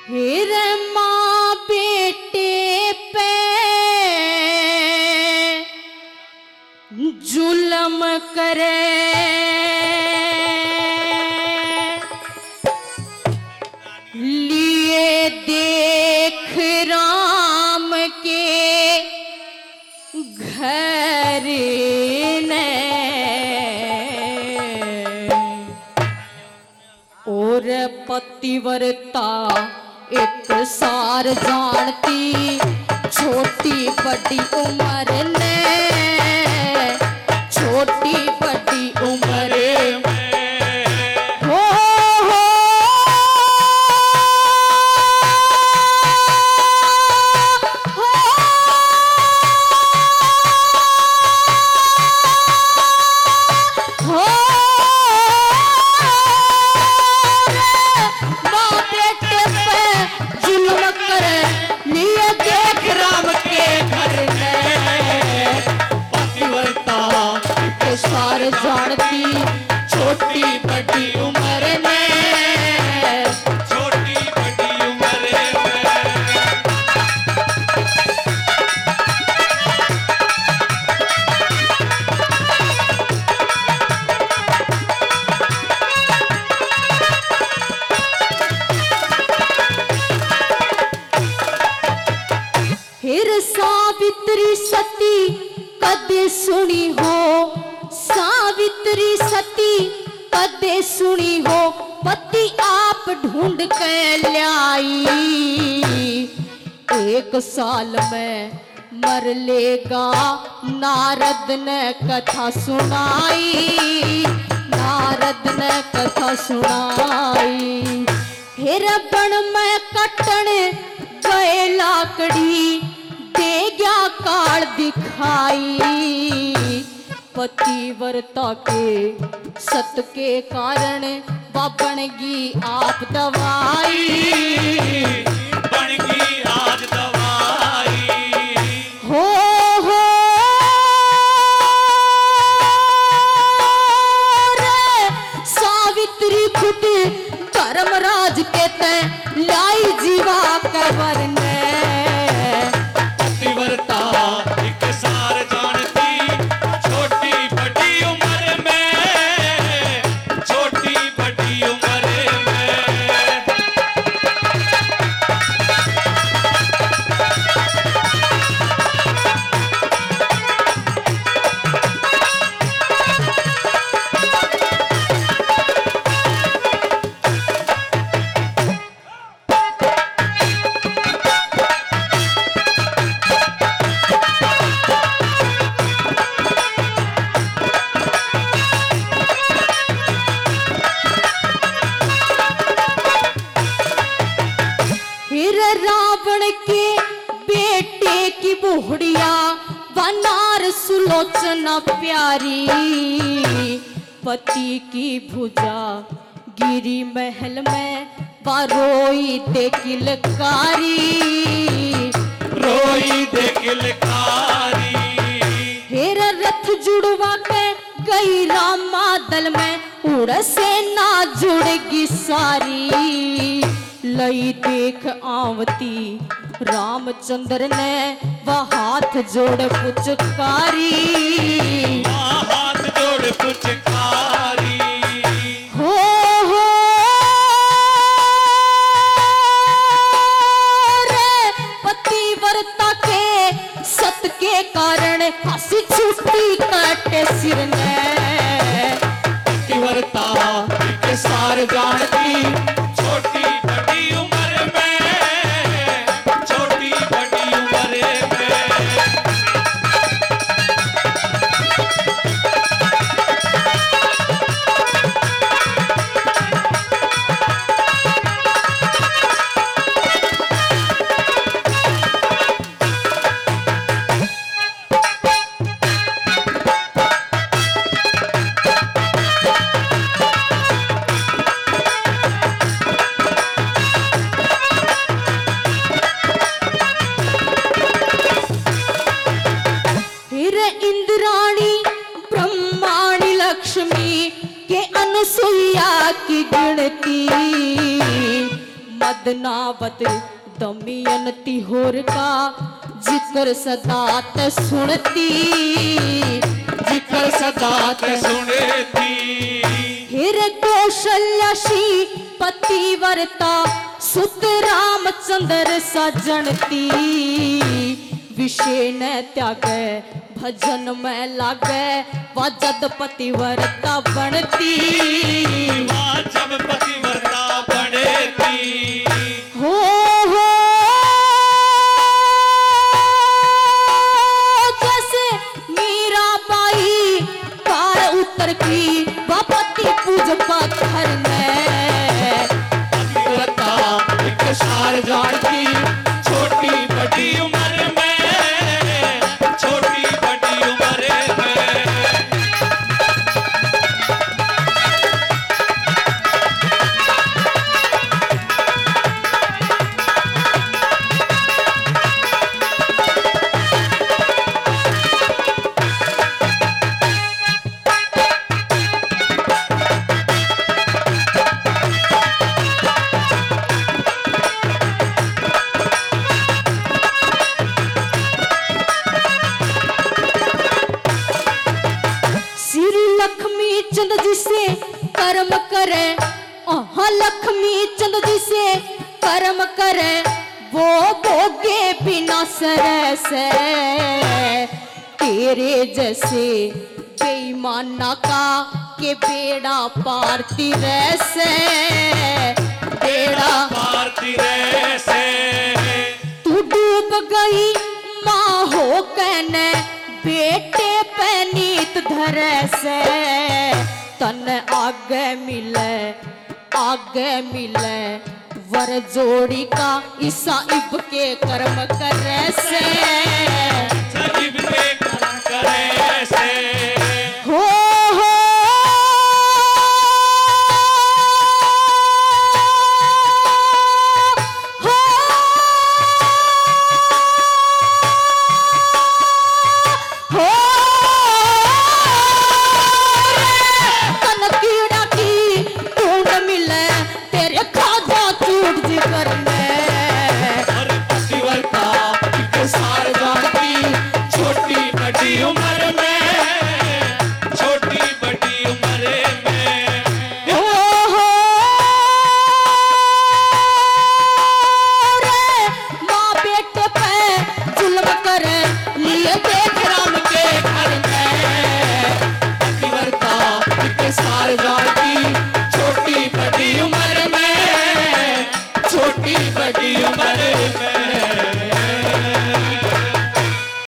फिर माँ बेटे पे जुल्म करे, लिए देख राम के घर ने, और पतिव्रता एक सार जानती, छोटी बड़ी उम्र ने, छोटी बड़ी उम्र हो हो हो माँ बेटे पे जुल्म करे, लिए देख राम के घर में, पतिव्रता के सार जानती, छोटी बड़ी उम्र में, छोटी बड़ी उम्र में। फिर सावित्री सती कदे सुनी हो, सावित्री सती कदे सुनी हो, पति आप ढूंढ के लाई, एक साल में मर लेगा, नारद ने कथा सुनाई, नारद ने कथा सुनाई। फिर बन में कटन गए लाकड़ी, दे गया काल दिखाई, पतिव्रता के सत के कारण बनगी आप दवाई, बनगी आज दवाई। हो रे सावित्री खुद धर्मराज के तय लाई जीवा कबर ने, पतिव्रता एक सार जानती, छोटी बड़ी उम्र में, छोटी बड़ी उम्र में। फिर रावण के बेटे की बुढ़िया बनार सुलोचना प्यारी, पति की भुजा गिरी महल में, बारोई दे किलकारी, रोई दे किलकारी। फिर रथ जुड़वा के गई रामा दल में, उड़ सेना जुड़गी सारी, लई देख आवती रामचंद्र ने, वह हाथ जोड़ पुचकारी, हाथ जोड़ पुचकारी। हो रे पतिव्रता के सत के कारण, हंसी छुट्टी काटे सिर ने, पतिव्रता के सार जानती, छोटी बड़ी उम्र में, छोटी बड़ी उम्र में। पद्मावत दमयंती होर का जिक्र सदा ते सुनती, जिक्र सदा ते सुनती। हिर कौशल्याशी पतिव्रता सुत रामचंद्र सजनती, विषय न त्यागे भजन में लागे वा जद पतिव्रता बनती। माँ जब पतिव्रता बनेती। हो जैसे मीराबाई कार उतर की बापति पूज पत्थर में, पतिव्रता एक सार जानती, छोटी बड़ी उम्र में, छोटी बड़ी उम्र में। श्री लक्ष्मी चंद जी से कर्म करे, लक्ष्मी चंद जी से कर्म करे, वो भोगे बिना सर से। तेरे जैसे बेईमाना का के बेड़ा पारती रैसे, बेड़ा भारती से तू डूब गई माँ हो कहने बेटे पे नीत धरे से। तन आगे मिले वर जोड़ी का ईसा इब के कर्म करे से। सजीव के कर्म करे से। हो हो कनकीड़ा की ढूंढ मिले तेरे खाजा चूट जिगर में। और पतिव्रता एक सार जानती, छोटी बड़ी उम्र में, छोटी बड़ी उम्र में। हो रे माँ बेटे पे जुल्म करे लिए देख राम के घर में। पतिव्रता एक सार जानती, छोटी बड़ी उम्र में, छोटी बड़ी उम्र में।